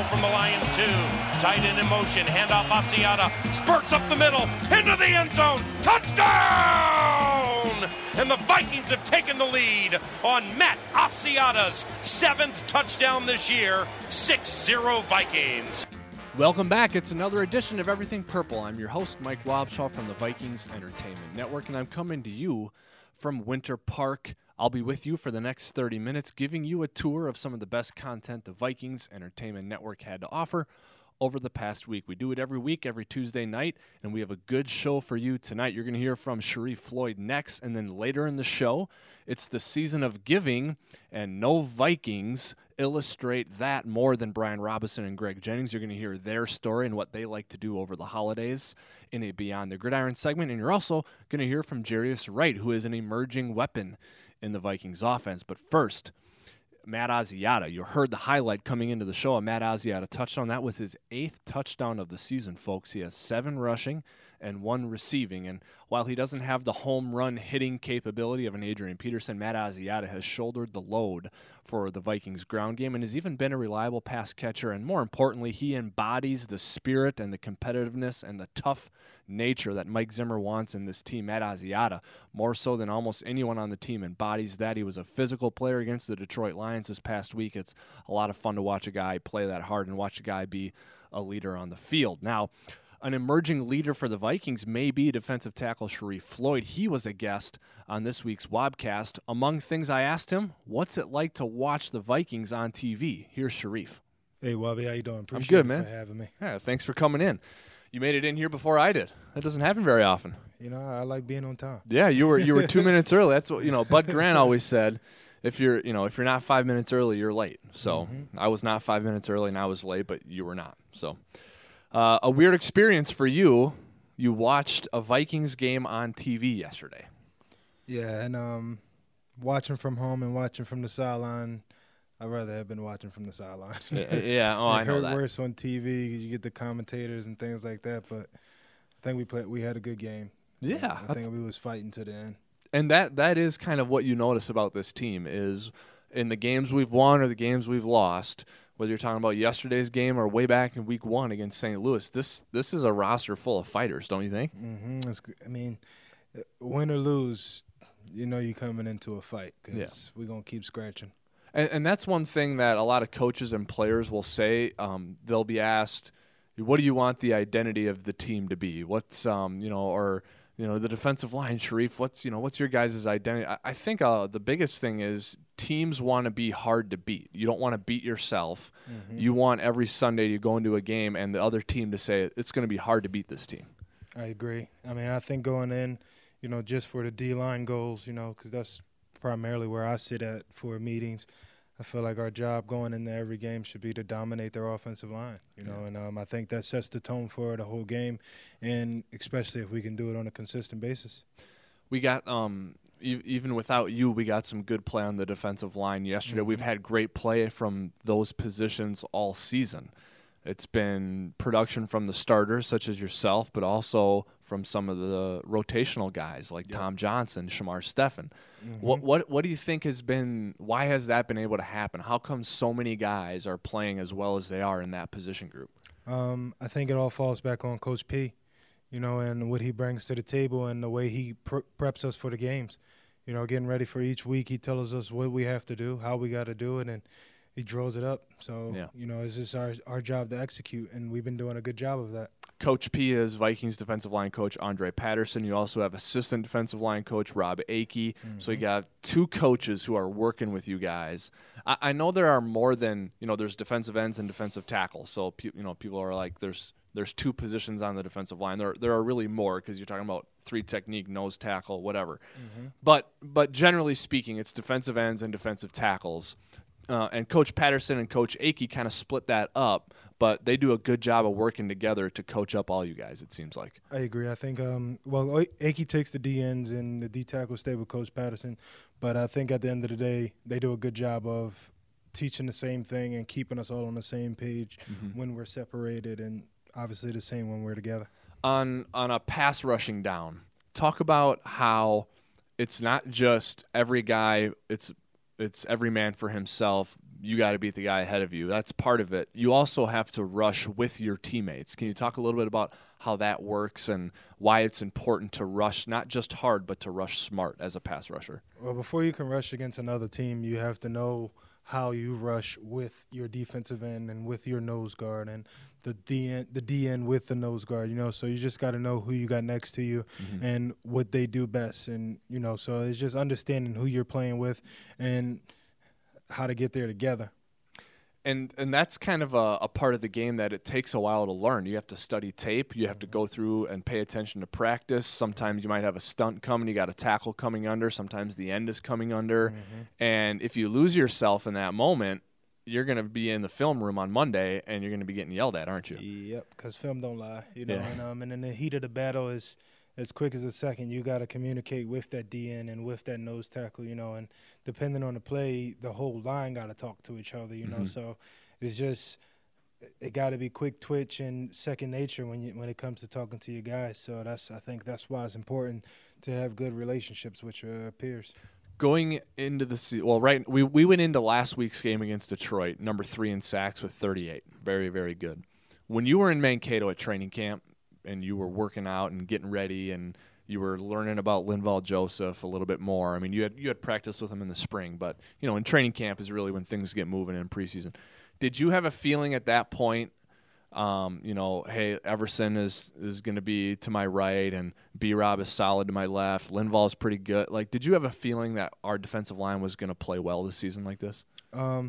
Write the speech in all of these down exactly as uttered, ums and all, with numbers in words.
from the Lions two. Tight end in motion, handoff Asiata, spurts up the middle, into the end zone, touchdown! And the Vikings have taken the lead on Matt Asiata's seventh touchdown this year, six zero Vikings. Welcome back. It's another edition of Everything Purple. I'm your host, Mike Wobschall from the Vikings Entertainment Network, and I'm coming to you from Winter Park. I'll be with you for the next thirty minutes, giving you a tour of some of the best content the Vikings Entertainment Network had to offer over the past week. We do it every week, every Tuesday night, and we have a good show for you tonight. You're going to hear from Sharif Floyd next, and then later in the show, it's the season of giving, and no Vikings illustrate that more than Brian Robinson and Greg Jennings. You're going to hear their story and what they like to do over the holidays in a Beyond the Gridiron segment, and you're also going to hear from Jarius Wright, who is an emerging weapon in the Vikings offense. But first, Matt Asiata. You heard the highlight coming into the show, a Matt Asiata touchdown. That was his eighth touchdown of the season, folks. He has seven rushing and one receiving. And while he doesn't have the home run hitting capability of an Adrian Peterson, Matt Asiata has shouldered the load for the Vikings ground game and has even been a reliable pass catcher. And more importantly, he embodies the spirit and the competitiveness and the tough nature that Mike Zimmer wants in this team. Matt Asiata, more so than almost anyone on the team, embodies that. He was a physical player against the Detroit Lions this past week. It's a lot of fun to watch a guy play that hard and watch a guy be a leader on the field. Now, an emerging leader for the Vikings may be defensive tackle Sharif Floyd. He was a guest on this week's Wobcast. Among things I asked him, what's it like to watch the Vikings on T V? Here's Sharif. Hey, Wobby, how you doing? Appreciate I'm good, you man. for having me. Yeah, thanks for coming in. You made it in here before I did. That doesn't happen very often. You know, I like being on time. Yeah, you were you were two minutes early. That's what you know. Bud Grant always said, if you're you know if you're not five minutes early, you're late. So mm-hmm. I was not five minutes early, and I was late, but you were not. So uh, a weird experience for you. You watched a Vikings game on T V yesterday. Yeah, and um, watching from home and watching from the sideline, I'd rather have been watching from the sideline. Yeah, oh, I know that. It hurt worse on T V because you get the commentators and things like that, but I think we played. We had a good game. Yeah. I think we was fighting to the end. And that that is kind of what you notice about this team is in the games we've won or the games we've lost, whether you're talking about yesterday's game or way back in week one against Saint Louis, this this is a roster full of fighters, don't you think? Mm-hmm. I mean, win or lose, you know you're coming into a fight because yeah. we're going to keep scratching. And, and that's one thing that a lot of coaches and players will say. Um, they'll be asked, what do you want the identity of the team to be? What's, um, you know, or, you know, the defensive line, Sharif, what's, you know, what's your guys' identity? I, I think uh, the biggest thing is teams want to be hard to beat. You don't want to beat yourself. Mm-hmm. You want every Sunday to go into a game and the other team to say it's going to be hard to beat this team. I agree. I mean, I think going in, you know, just for the D-line goals, you know, because that's primarily where I sit at for meetings. I feel like our job going into every game should be to dominate their offensive line, you know, yeah. and um, I think that sets the tone for the whole game, and especially if we can do it on a consistent basis. We got, um, e- even without you, we got some good play on the defensive line yesterday. Mm-hmm. We've had great play from those positions all season. It's been production from the starters, such as yourself, but also from some of the rotational guys like yep. Tom Johnson, Shamar Stephen. Mm-hmm. What what what do you think has been – why has that been able to happen? How come so many guys are playing as well as they are in that position group? Um, I think it all falls back on Coach P, you know, and what he brings to the table and the way he pre- preps us for the games. You know, getting ready for each week, he tells us what we have to do, how we got to do it, and – he draws it up. So, yeah. you know, it's just our our job to execute, and we've been doing a good job of that. Coach P is Vikings defensive line coach Andre Patterson. You also have assistant defensive line coach Rob Akey. Mm-hmm. So you got two coaches who are working with you guys. I, I know there are more than, you know, there's defensive ends and defensive tackles. So, you know, people are like, there's there's two positions on the defensive line. There, there are really more because you're talking about three technique, nose tackle, whatever. Mm-hmm. But But generally speaking, it's defensive ends and defensive tackles. Uh, and Coach Patterson and Coach Akey kind of split that up, but they do a good job of working together to coach up all you guys, it seems like. I agree. I think, um, well, Akey takes the D ends and the D tackles stay with Coach Patterson, but I think at the end of the day, they do a good job of teaching the same thing and keeping us all on the same page mm-hmm. when we're separated, and obviously the same when we're together. On on a pass rushing down, talk about how it's not just every guy, it's It's every man for himself, you got to beat the guy ahead of you. That's part of it. You also have to rush with your teammates. Can you talk a little bit about how that works and why it's important to rush not just hard, but to rush smart as a pass rusher? Well, before you can rush against another team, you have to know how you rush with your defensive end and with your nose guard and the D end, the D end with the nose guard, you know. So you just got to know who you got next to you mm-hmm. and what they do best. And, you know, so it's just understanding who you're playing with and how to get there together. And and that's kind of a, a part of the game that it takes a while to learn. You have to study tape. You have to go through and pay attention to practice. Sometimes you might have a stunt coming. You got a tackle coming under. Sometimes the end is coming under. Mm-hmm. And if you lose yourself in that moment, you're going to be in the film room on Monday, and you're going to be getting yelled at, aren't you? Yep, because film don't lie. You know, yeah. and, um, and in the heat of the battle is – as quick as a second, you got to communicate with that D N and with that nose tackle, you know, and depending on the play, the whole line got to talk to each other, you mm-hmm. know. So it's just it got to be quick twitch and second nature when you when it comes to talking to your guys. So that's I think that's why it's important to have good relationships with your peers. Going into the se- well, right, we we went into last week's game against Detroit, number three in sacks with thirty-eight, very very good. When you were in Mankato at training camp, and you were working out and getting ready and you were learning about Linval Joseph a little bit more. I mean, you had you had practiced with him in the spring, but, you know, in training camp is really when things get moving in preseason. Did you have a feeling at that point, um, you know, hey, Everson is, is going to be to my right and B-Rob is solid to my left, Linval is pretty good. Like, did you have a feeling that our defensive line was going to play well this season like this? Um,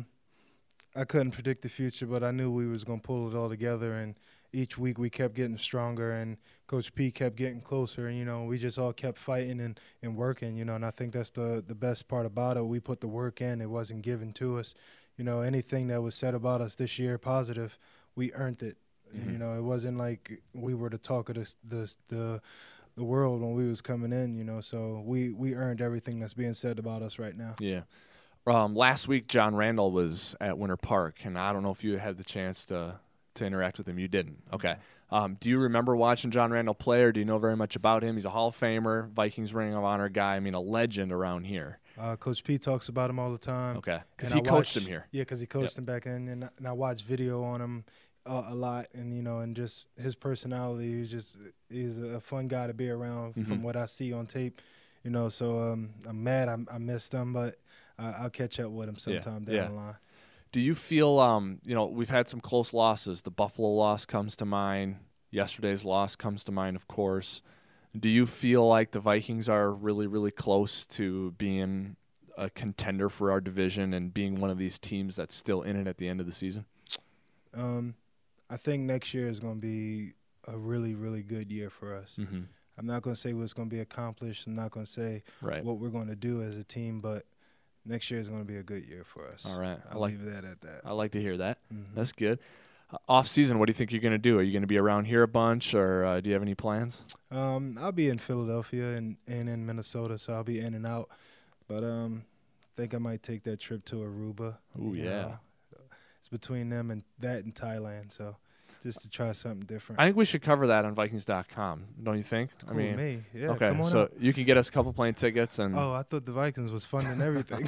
I couldn't predict the future, but I knew we was going to pull it all together, and each week we kept getting stronger and Coach P kept getting closer, and, you know, we just all kept fighting and, and working, you know, and I think that's the, the best part about it. We put the work in. It wasn't given to us. You know, anything that was said about us this year positive, we earned it. Mm-hmm. You know, it wasn't like we were the talk of the, the, the, the world when we was coming in, you know, so we, we earned everything that's being said about us right now. Yeah. Um, last week, John Randall was at Winter Park, and I don't know if you had the chance to – to interact with him. You didn't. Okay. Um, do you remember watching John Randall play, or do you know very much about him? He's a Hall of Famer, Vikings Ring of Honor guy. I mean, a legend around here. Uh, Coach P talks about him all the time. Okay. Because he I coached watch, him here. Yeah, because he coached yep. him back then, and, and I watch video on him uh, a lot, and, you know, and just his personality, he's just he's a fun guy to be around mm-hmm. from what I see on tape. You know, so um, I'm mad I, I missed him, but I, I'll catch up with him sometime yeah. down yeah. the line. Do you feel, um, you know, we've had some close losses. The Buffalo loss comes to mind. Yesterday's loss comes to mind, of course. Do you feel like the Vikings are really, really close to being a contender for our division and being one of these teams that's still in it at the end of the season? Um, I think next year is going to be a really, really good year for us. Mm-hmm. I'm not going to say what's going to be accomplished. I'm not going to say right. what we're going to do as a team, but next year is going to be a good year for us. All right. I'll I like, leave that at that. I like to hear that. Mm-hmm. That's good. Uh, off season, what do you think you're going to do? Are you going to be around here a bunch, or uh, do you have any plans? Um, I'll be in Philadelphia and, and in Minnesota, so I'll be in and out. But um, I think I might take that trip to Aruba. Oh, yeah. Know. It's between them and that and Thailand, so just to try something different. I think we should cover that on Vikings dot com, don't you think? It's cool I mean, with me. Yeah, okay, come on so out. You can get us a couple plane tickets. and. Oh, I thought the Vikings was funding everything.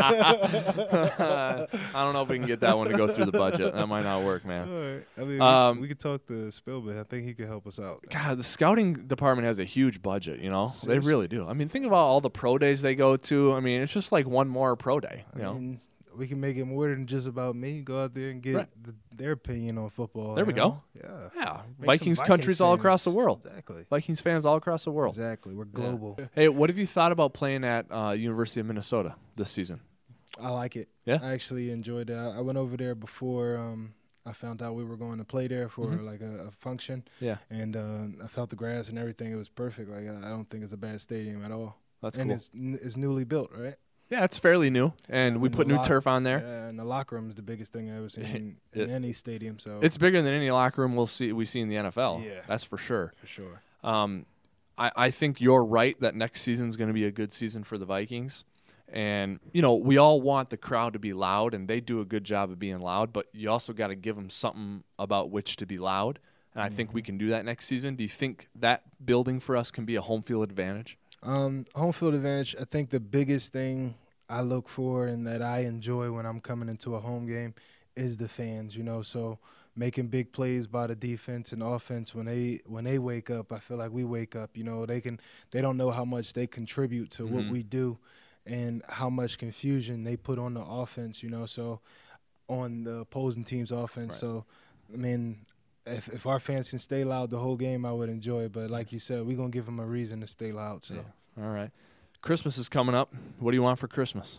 I don't know if we can get that one to go through the budget. That might not work, man. All right. I mean, um, we, we could talk to Spielman. I think he could help us out. God, the scouting department has a huge budget, you know? Seriously? They really do. I mean, think about all the pro days they go to. I mean, it's just like one more pro day, you I know? mean, we can make it more than just about me. Go out there and get right. the, their opinion on football. There we know? go. Yeah. Yeah. Make Vikings some countries Vikings all fans. across the world. Exactly. Vikings fans all across the world. Exactly. We're global. Yeah. Hey, what have you thought about playing at uh, University of Minnesota this season? I like it. Yeah. I actually enjoyed it. I went over there before um, I found out we were going to play there for mm-hmm. like a, a function. Yeah. And uh, I felt the grass and everything. It was perfect. Like I don't think it's a bad stadium at all. That's and cool. And it's, it's newly built, right? Yeah, it's fairly new, and yeah, we and put new lock- turf on there. Yeah, and the locker room is the biggest thing I've ever seen in, it, in any stadium. So it's bigger than any locker room we'll see we see in the N F L. Yeah, that's for sure. For sure. Um, I, I think you're right that next season is going to be a good season for the Vikings, and you know we all want the crowd to be loud, and they do a good job of being loud. But you also got to give them something about which to be loud, and I mm-hmm. think we can do that next season. Do you think that building for us can be a home field advantage? Um, home field advantage. I think the biggest thing I look for and that I enjoy when I'm coming into a home game is the fans, you know. So making big plays by the defense and offense when they when they wake up, I feel like we wake up. You know, they can they don't know how much they contribute to mm-hmm. what we do and how much confusion they put on the offense, you know, so on the opposing team's offense. Right. So, I mean, if if our fans can stay loud the whole game, I would enjoy it. But like you said, we're going to give them a reason to stay loud. So, yeah. All right. Christmas is coming up. What do you want for Christmas?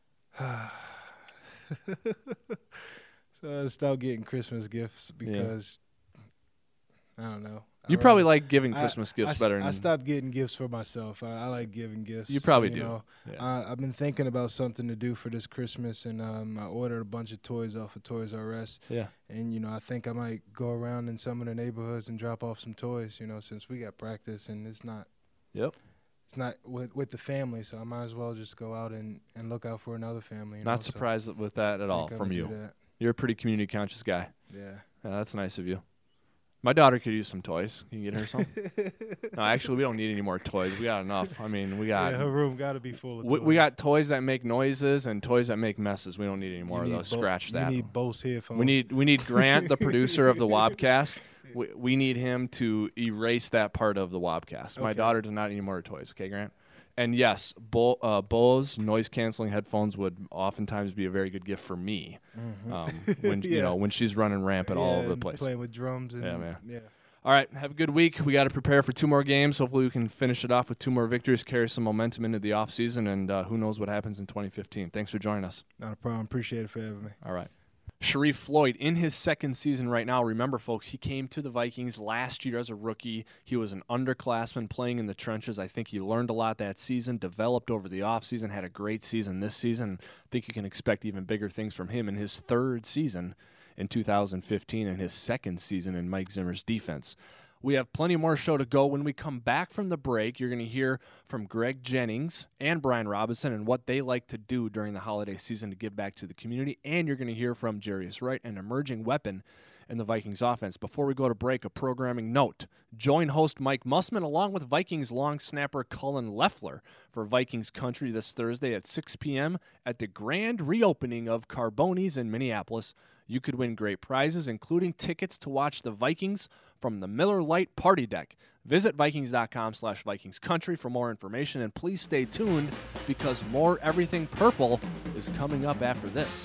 So I stopped getting Christmas gifts because, yeah. I don't know. You I probably really, like giving Christmas I, gifts I, better. I than stopped getting gifts for myself. I, I like giving gifts. You probably so, you do. Know, yeah. I, I've been thinking about something to do for this Christmas, and um, I ordered a bunch of toys off of Toys R Us. Yeah. And, you know, I think I might go around in some of the neighborhoods and drop off some toys, you know, since we got practice and it's not. Yep. It's not with, with the family, so I might as well just go out and, and look out for another family. You not know? surprised so with that at all from you. You're a pretty community-conscious guy. Yeah. Yeah, that's nice of you. My daughter could use some toys. Can you get her some? No, actually, we don't need any more toys. We got enough. I mean, we got. Yeah, her room got to be full of we, toys. We got toys that make noises and toys that make messes. We don't need any more you of those. Bo- Scratch that. We need Bose headphones. We need we need Grant, the producer of the Wobcast. We, we need him to erase that part of the Wobcast. My okay. daughter does not need any more toys. Okay, Grant? And yes, Bo, uh, Bose noise-canceling headphones would oftentimes be a very good gift for me. Mm-hmm. Um, when yeah. you know when she's running rampant yeah, all over the place, playing with drums. And, yeah, man. Yeah. All right, have a good week. We got to prepare for two more games. Hopefully, we can finish it off with two more victories, carry some momentum into the off season, and uh, who knows what happens in twenty fifteen. Thanks for joining us. Not a problem. Appreciate it for having me. All right. Sharif Floyd in his second season right now. Remember, folks, he came to the Vikings last year as a rookie. He was an underclassman playing in the trenches. I think he learned a lot that season, developed over the offseason, had a great season this season. I think you can expect even bigger things from him in his third season in two thousand fifteen and his second season in Mike Zimmer's defense. We have plenty more show to go. When we come back from the break, you're going to hear from Greg Jennings and Brian Robinson and what they like to do during the holiday season to give back to the community. And you're going to hear from Jarius Wright, an emerging weapon in the Vikings offense. Before we go to break, a programming note. Join host Mike Mussman along with Vikings long snapper Cullen Loeffler for Vikings Country this Thursday at six p.m. at the grand reopening of Carboni's in Minneapolis. You could win great prizes, including tickets to watch the Vikings from the Miller Lite Party Deck. Visit Vikings.com slash Vikings Country for more information, and please stay tuned because more Everything Purple is coming up after this.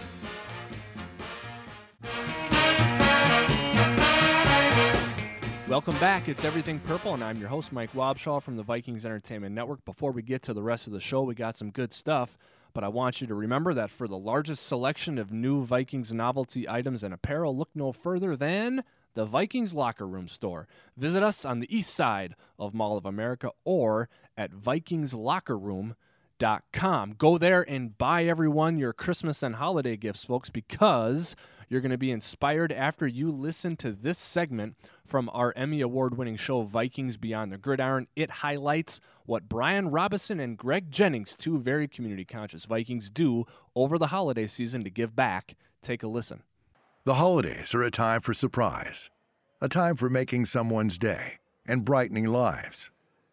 Welcome back. It's Everything Purple, and I'm your host, Mike Wobschall from the Vikings Entertainment Network. Before we get to the rest of the show, we got some good stuff. But I want you to remember that for the largest selection of new Vikings novelty items and apparel, look no further than the Vikings Locker Room store. Visit us on the east side of Mall of America or at vikings locker room dot com. Go there and buy everyone your Christmas and holiday gifts, folks, because you're going to be inspired after you listen to this segment from our Emmy Award-winning show, Vikings Beyond the Gridiron. It highlights what Brian Robinson and Greg Jennings, two very community-conscious Vikings, do over the holiday season to give back. Take a listen. The holidays are a time for surprise, a time for making someone's day and brightening lives.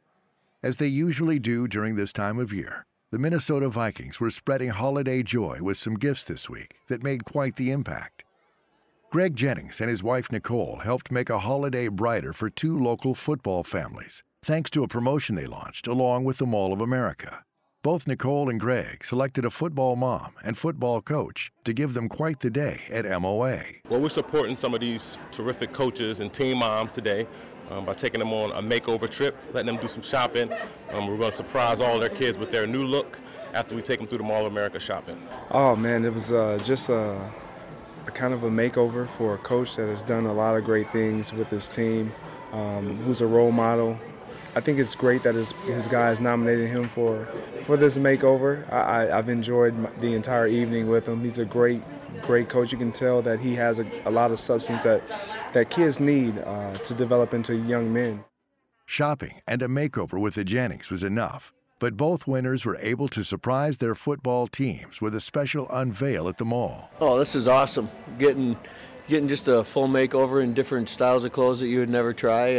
As they usually do during this time of year, the Minnesota Vikings were spreading holiday joy with some gifts this week that made quite the impact. Greg Jennings and his wife Nicole helped make a holiday brighter for two local football families, thanks to a promotion they launched along with the Mall of America. Both Nicole and Greg selected a football mom and football coach to give them quite the day at M O A. Well, we're supporting some of these terrific coaches and team moms today um, by taking them on a makeover trip, letting them do some shopping. Um, we're going to surprise all their kids with their new look after we take them through the Mall of America shopping. Oh, man, it was uh, just a, a kind of a makeover for a coach that has done a lot of great things with his team, um, who's a role model. I think it's great that his, his guys nominated him for for this makeover. I, I, I've enjoyed my, the entire evening with him. He's a great, great coach. You can tell that he has a, a lot of substance that, that kids need uh, to develop into young men. Shopping and a makeover with the Jennings was enough, but both winners were able to surprise their football teams with a special unveil at the mall. Oh, this is awesome. Getting getting just a full makeover in different styles of clothes that you would never try, and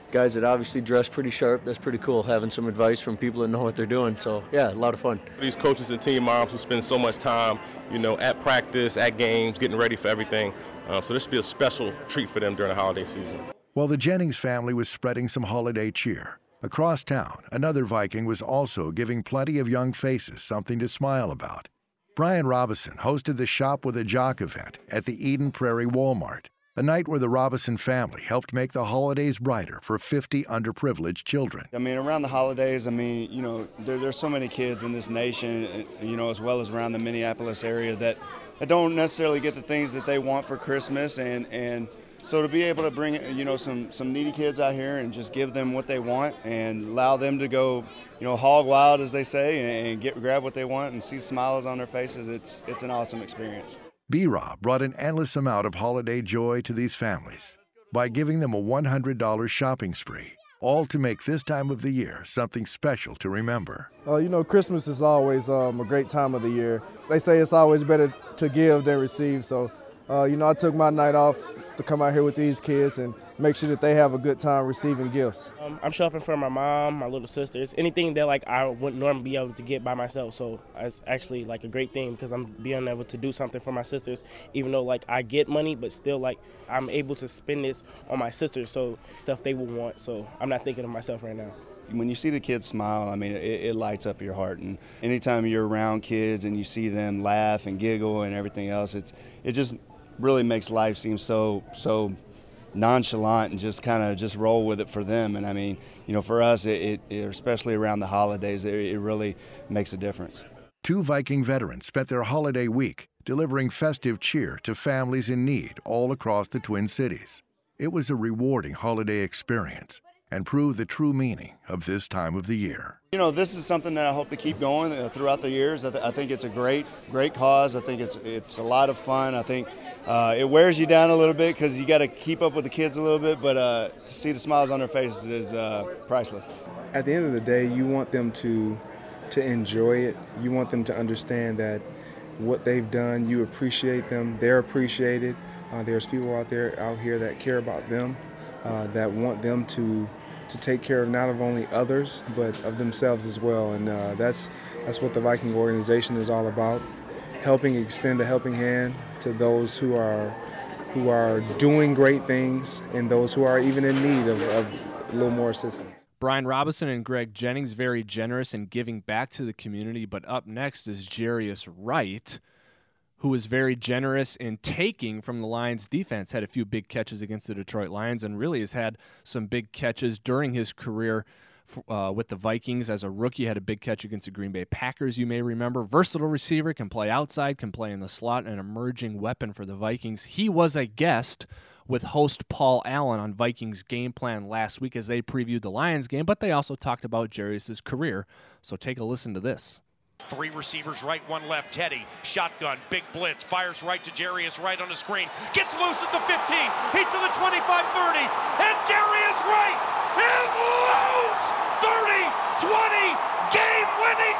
guys that obviously dress pretty sharp. That's pretty cool, having some advice from people that know what they're doing. So, yeah, a lot of fun. These coaches and team moms who spend so much time, you know, at practice, at games, getting ready for everything. Uh, so this should be a special treat for them during the holiday season. While the Jennings family was spreading some holiday cheer, across town, another Viking was also giving plenty of young faces something to smile about. Brian Robison hosted the Shop with a Jock event at the Eden Prairie Walmart, a night where the Robison family helped make the holidays brighter for fifty underprivileged children. I mean, around the holidays, I mean, you know, there, there's so many kids in this nation, you know, as well as around the Minneapolis area that, that don't necessarily get the things that they want for Christmas, and, and so to be able to bring, you know, some, some needy kids out here and just give them what they want and allow them to go, you know, hog wild, as they say, and, and get grab what they want and see smiles on their faces, it's, it's an awesome experience. B-Rob brought an endless amount of holiday joy to these families by giving them a one hundred dollars shopping spree, all to make this time of the year something special to remember. Uh, you know, Christmas is always um, a great time of the year. They say it's always better to give than receive, so, uh, you know, I took my night off to come out here with these kids and make sure that they have a good time receiving gifts. Um, I'm shopping for my mom, my little sisters, anything that like I wouldn't normally be able to get by myself. So it's actually like a great thing because I'm being able to do something for my sisters, even though like I get money, but still like I'm able to spend this on my sisters, so stuff they would want. So I'm not thinking of myself right now. When you see the kids smile, I mean, it, it lights up your heart. And anytime you're around kids and you see them laugh and giggle and everything else, it's it just really makes life seem so so nonchalant and just kind of just roll with it for them. And I mean, you know, for us, it, it especially around the holidays, it, it really makes a difference. Two Viking veterans spent their holiday week delivering festive cheer to families in need all across the Twin Cities. It was a rewarding holiday experience and proved the true meaning of this time of the year. You know, this is something that I hope to keep going uh, throughout the years. I, th- I think it's a great, great cause. I think it's it's a lot of fun. I think uh, it wears you down a little bit because you got to keep up with the kids a little bit, but uh, to see the smiles on their faces is uh, priceless. At the end of the day, you want them to to enjoy it. You want them to understand that what they've done, you appreciate them. They're appreciated. Uh, there's people out there out here that care about them, uh, that want them to to take care of not of only others, but of themselves as well. And uh, that's that's what the Viking organization is all about, helping extend a helping hand to those who are who are doing great things and those who are even in need of, of a little more assistance. Brian Robison and Greg Jennings, very generous in giving back to the community, but up next is Jarius Wright, who was very generous in taking from the Lions defense, had a few big catches against the Detroit Lions, and really has had some big catches during his career uh, with the Vikings. As a rookie, had a big catch against the Green Bay Packers, you may remember. Versatile receiver, can play outside, can play in the slot, an emerging weapon for the Vikings. He was a guest with host Paul Allen on Vikings Game Plan last week as they previewed the Lions game, but they also talked about Jarius' career. So take a listen to this. Three receivers right, one left. Teddy, shotgun, big blitz, fires right to Jarius Wright on the screen. Gets loose at the fifteen. He's to the twenty-five thirty. And Jarius Wright is loose! thirty twenty, game-winning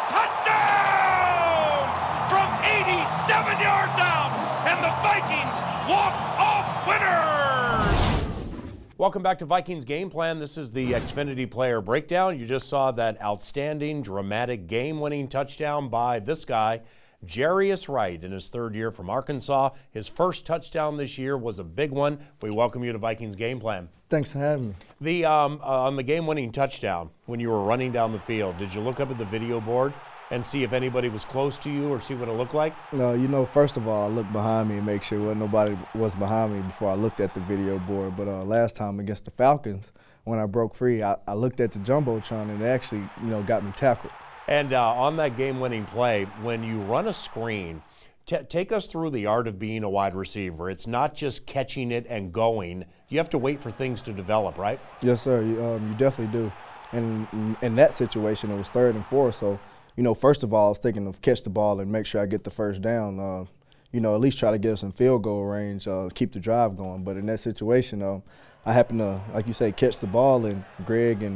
touchdown! From eighty-seven yards out. And the Vikings walk off winners! Welcome back to Vikings Game Plan. This is the Xfinity Player Breakdown. You just saw that outstanding, dramatic, game-winning touchdown by this guy, Jarius Wright, in his third year from Arkansas. His first touchdown this year was a big one. We welcome you to Vikings Game Plan. Thanks for having me. The um, uh, on the game-winning touchdown, when you were running down the field, did you look up at the video board and see if anybody was close to you or see what it looked like? No, you know, first of all, I looked behind me and make sure nobody was behind me before I looked at the video board. But uh, last time against the Falcons, when I broke free, I, I looked at the Jumbotron and it actually, you know, got me tackled. And uh, on that game-winning play, when you run a screen, t- take us through the art of being a wide receiver. It's not just catching it and going. You have to wait for things to develop, right? Yes, sir. You, um, you definitely do. And in, in that situation, it was third and four, so you know, first of all, I was thinking of catch the ball and make sure I get the first down. Uh, you know, at least try to get us in field goal range, uh, keep the drive going. But in that situation, uh, I happened to, like you say, catch the ball, and Greg and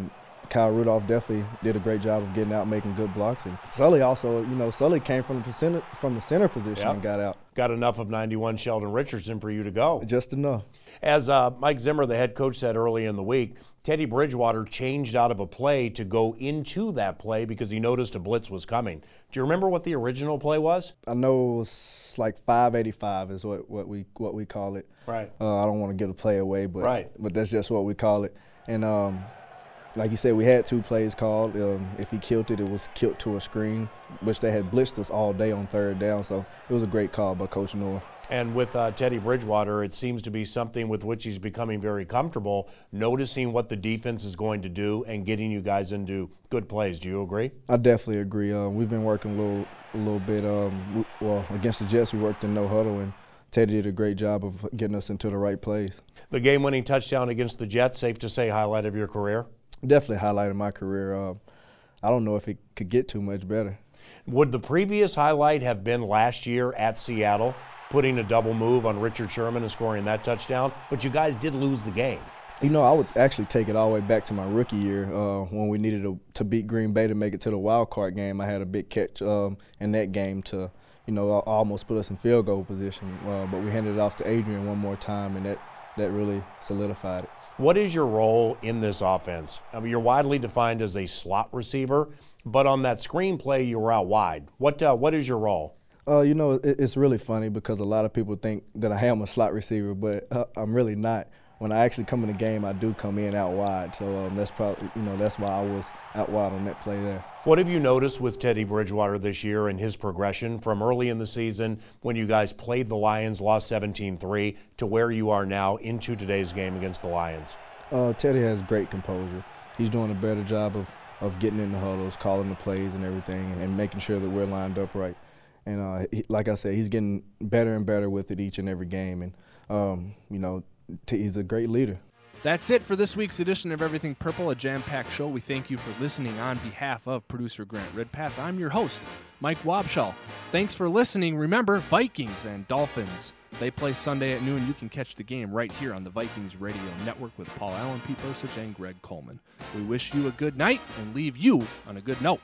Kyle Rudolph definitely did a great job of getting out, making good blocks. And Sully also, you know, Sully came from the center, from the center position Yep. and got out. Got enough of ninety-one Sheldon Richardson for you to go. Just enough. As uh, Mike Zimmer, the head coach, said early in the week, Teddy Bridgewater changed out of a play to go into that play because he noticed a blitz was coming. Do you remember what the original play was? I know it was like five eighty-five is what, what we what we call it. Right. Uh, I don't want to give a play away, but right. but that's just what we call it. And um, like you said, we had two plays called. Um, if he killed it, it was killed to a screen, which they had blitzed us all day on third down. So it was a great call by Coach North. And with uh, Teddy Bridgewater, it seems to be something with which he's becoming very comfortable, noticing what the defense is going to do and getting you guys into good plays. Do you agree? I definitely agree. Uh, we've been working a little, a little bit. Um, well, against the Jets, we worked in no huddle, and Teddy did a great job of getting us into the right plays. The game-winning touchdown against the Jets, safe to say, highlight of your career? Definitely highlighted my career. Uh, I don't know if it could get too much better. Would the previous highlight have been last year at Seattle, putting a double move on Richard Sherman and scoring that touchdown? But you guys did lose the game. You know, I would actually take it all the way back to my rookie year uh, when we needed to, to beat Green Bay to make it to the wild card game. I had a big catch um, in that game to, you know, almost put us in field goal position. Uh, but we handed it off to Adrian one more time, and that, that really solidified it. What is your role in this offense? I mean, you're widely defined as a slot receiver, but on that screen play, you were out wide. What uh, what is your role? Uh, you know, it, it's really funny because a lot of people think that I am a slot receiver, but uh, I'm really not. When I actually come in the game, I do come in out wide. So um, that's probably, you know, that's why I was out wide on that play there. What have you noticed with Teddy Bridgewater this year and his progression from early in the season when you guys played the Lions, lost seventeen three, to where you are now into today's game against the Lions? Uh, Teddy has great composure. He's doing a better job of, of getting in the huddles, calling the plays and everything, and making sure that we're lined up right. And uh, he, like I said, he's getting better and better with it each and every game. And, um, you know, t- he's a great leader. That's it for this week's edition of Everything Purple, a jam-packed show. We thank you for listening on behalf of producer Grant Redpath. I'm your host, Mike Wobschall. Thanks for listening. Remember, Vikings and Dolphins, they play Sunday at noon. You can catch the game right here on the Vikings Radio Network with Paul Allen, Pete Bursich, and Greg Coleman. We wish you a good night and leave you on a good note.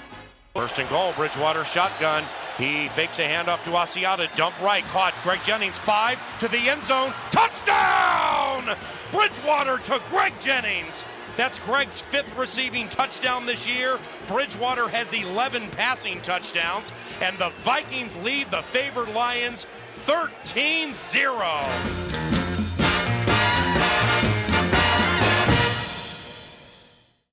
First and goal, Bridgewater shotgun. He fakes a handoff to Asiata, dump right, caught. Greg Jennings, five, to the end zone. Touchdown! Bridgewater to Greg Jennings. That's Greg's fifth receiving touchdown this year. Bridgewater has eleven passing touchdowns, and the Vikings lead the favored Lions thirteen zero.